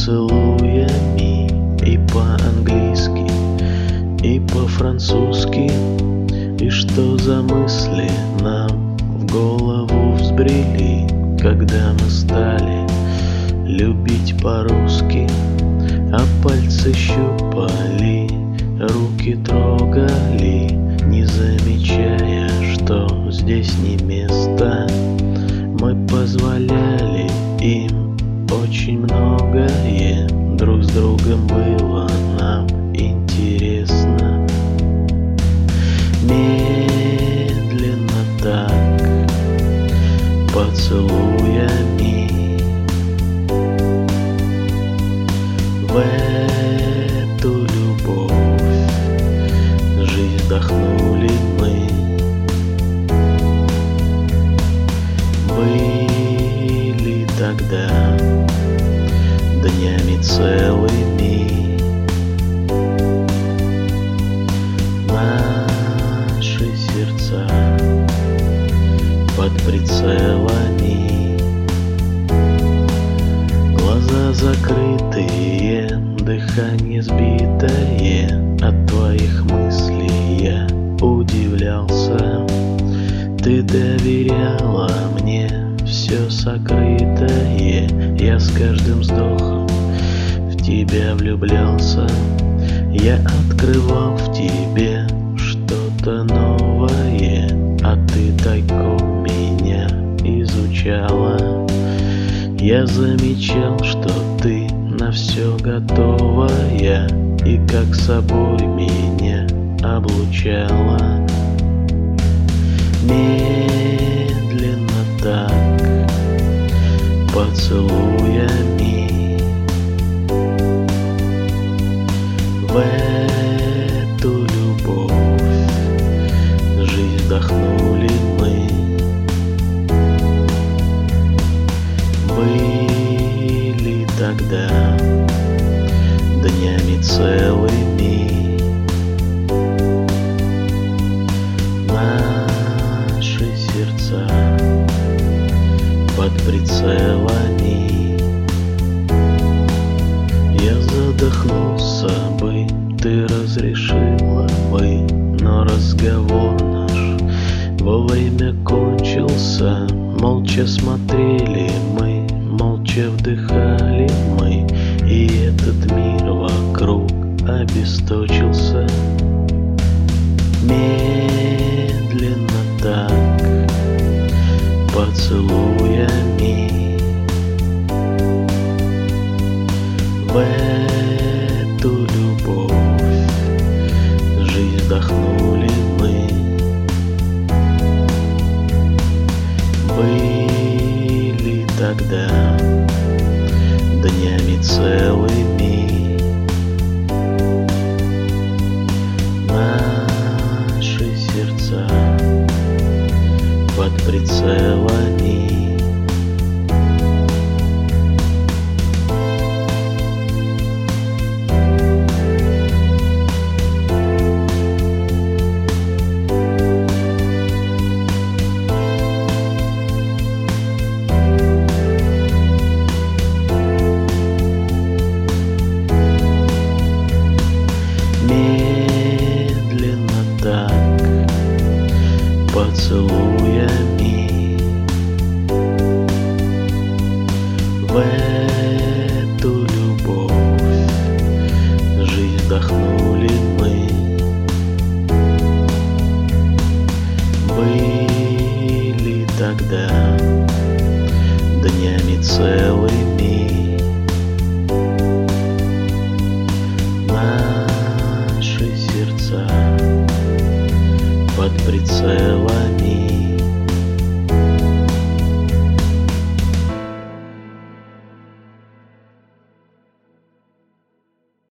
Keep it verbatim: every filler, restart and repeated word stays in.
поцелуями и по-английски, и по-французски. И что за мысли нам в голову взбрели, когда мы стали любить по-русски, а пальцы щупали, руки трогали, не замечая, что здесь не место. Мы позволяли им очень многое, друг с другом было нам интересно. Медленно так, поцелуями, в эту любовь жизнь вдохнули мы. Были тогда днями целыми наши сердца под прицелами, глаза закрытые, дыхание сбитое. От твоих мыслей я удивлялся. Ты доверяла мне все сокрытое. Я с каждым вздохом в тебя влюблялся. Я открывал в тебе что-то новое, а ты тайком меня изучала. Я замечал, что ты на все готовая, и как собой меня облучала. Медленно так, поцелуями, в эту любовь жизнь вдохнули мы. Были тогда днями целыми наши сердца под прицелами. Я задохнулся бы, ты разрешила бы, но разговор наш вовремя кончился. Молча смотрели мы, молча вдыхали мы, и этот мир вокруг обесточился. Медленно так, поцелуями, в эту любовь жизнь вдохнули мы. Были тогда днями целыми наши сердца под прицелами. Медленно так, поцелуями, в эту любовь жизнь вдохнули мы. Были тогда днями целыми наши сердца под прицелами.